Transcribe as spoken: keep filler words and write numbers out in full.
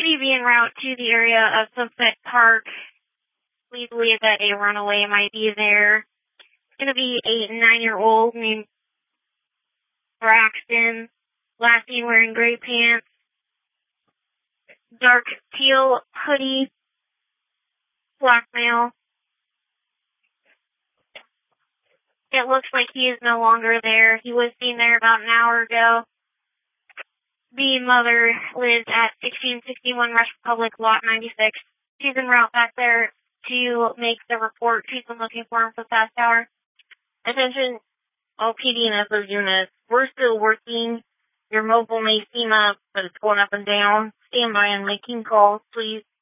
Hoodie be en route to the area of Sunset Park. We believe that a runaway might be there. It's going to be a nine-year-old named Braxton, last seen wearing gray pants, dark teal hoodie, black male. It looks like he is no longer there. He was seen there about an hour ago. The mother lives at sixteen sixty-one Rush Republic, Lot ninety-six. She's en route back there to make the report. She's been looking for him for the past hour. Attention, all P D and S O units. We're still working. Your mobile may seem up, but it's going up and down. Stand by and making calls, please.